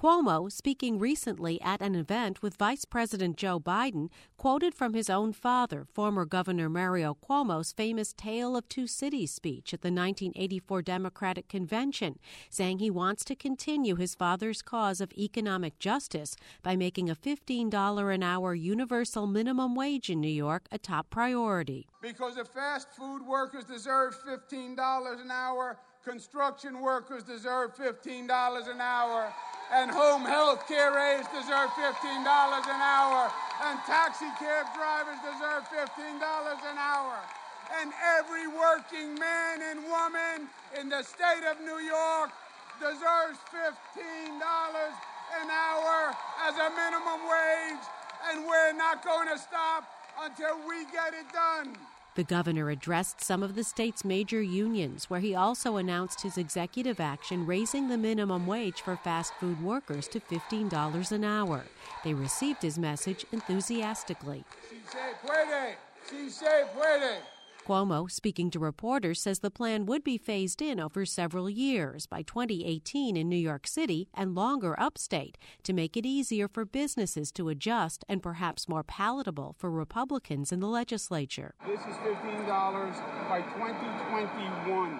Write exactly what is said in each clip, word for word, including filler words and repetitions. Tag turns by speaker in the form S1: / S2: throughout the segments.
S1: Cuomo, speaking recently at an event with Vice President Joe Biden, quoted from his own father, former Governor Mario Cuomo's famous Tale of Two Cities speech at the nineteen eighty-four Democratic Convention, saying he wants to continue his father's cause of economic justice by making a fifteen dollars an hour universal minimum wage in New York a top priority.
S2: Because if fast food workers deserve fifteen dollars an hour, construction workers deserve fifteen dollars an hour, and home health care aides deserve fifteen dollars an hour, and taxi cab drivers deserve fifteen dollars an hour. And every working man and woman in the state of New York deserves fifteen dollars an hour as a minimum wage, and we're not going to stop until we get it done.
S1: The governor addressed some of the state's major unions, where he also announced his executive action raising the minimum wage for fast food workers to fifteen dollars an hour. They received his message enthusiastically.
S2: Si se puede. Si se puede.
S1: Cuomo, speaking to reporters, says the plan would be phased in over several years by twenty eighteen in New York City and longer upstate to make it easier for businesses to adjust and perhaps more palatable for Republicans in the legislature.
S2: This is fifteen dollars by twenty twenty-one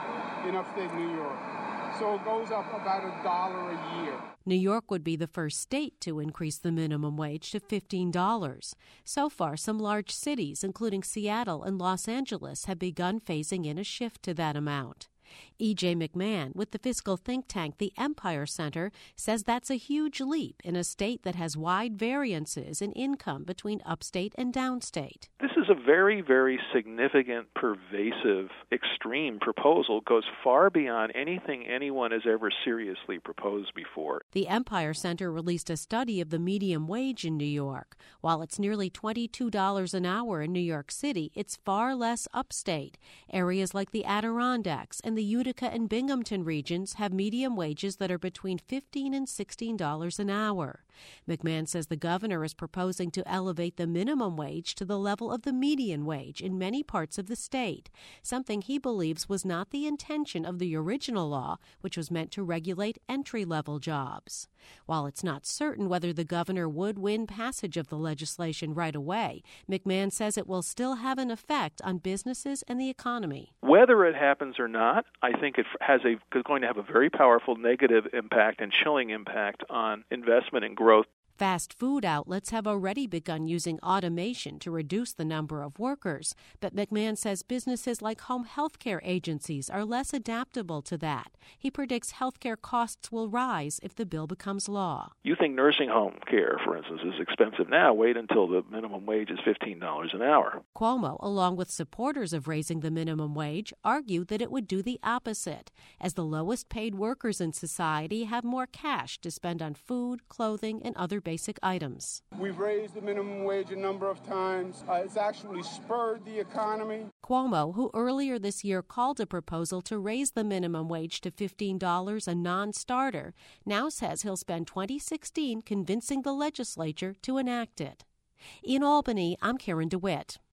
S2: in upstate New York. So it goes up about a dollar a year.
S1: New York would be the first state to increase the minimum wage to fifteen dollars. So far, some large cities, including Seattle and Los Angeles, have begun phasing in a shift to that amount. E J McMahon, with the fiscal think tank the Empire Center, says that's a huge leap in a state that has wide variances in income between upstate and downstate.
S3: This is a very, very significant, pervasive, extreme proposal. It goes far beyond anything anyone has ever seriously proposed before.
S1: The Empire Center released a study of the medium wage in New York. While it's nearly twenty-two dollars an hour in New York City, it's far less upstate. Areas like the Adirondacks and the Utica and Binghamton regions have medium wages that are between fifteen and sixteen dollars an hour. McMahon says the governor is proposing to elevate the minimum wage to the level of the median wage in many parts of the state, something he believes was not the intention of the original law, which was meant to regulate entry-level jobs. While it's not certain whether the governor would win passage of the legislation right away, McMahon says it will still have an effect on businesses and the economy.
S3: Whether it happens or not, I think it has a is going to have a very powerful negative impact and chilling impact on investment and growth.
S1: Fast food outlets have already begun using automation to reduce the number of workers, but McMahon says businesses like home health care agencies are less adaptable to that. He predicts health care costs will rise if the bill becomes law.
S3: You think nursing home care, for instance, is expensive now. Wait until the minimum wage is fifteen dollars an hour.
S1: Cuomo, along with supporters of raising the minimum wage, argued that it would do the opposite, as the lowest paid workers in society have more cash to spend on food, clothing, and other basic items.
S2: We've raised the minimum wage a number of times. Uh, it's actually spurred the economy.
S1: Cuomo, who earlier this year called a proposal to raise the minimum wage to fifteen dollars a non-starter, now says he'll spend twenty sixteen convincing the legislature to enact it. In Albany, I'm Karen DeWitt.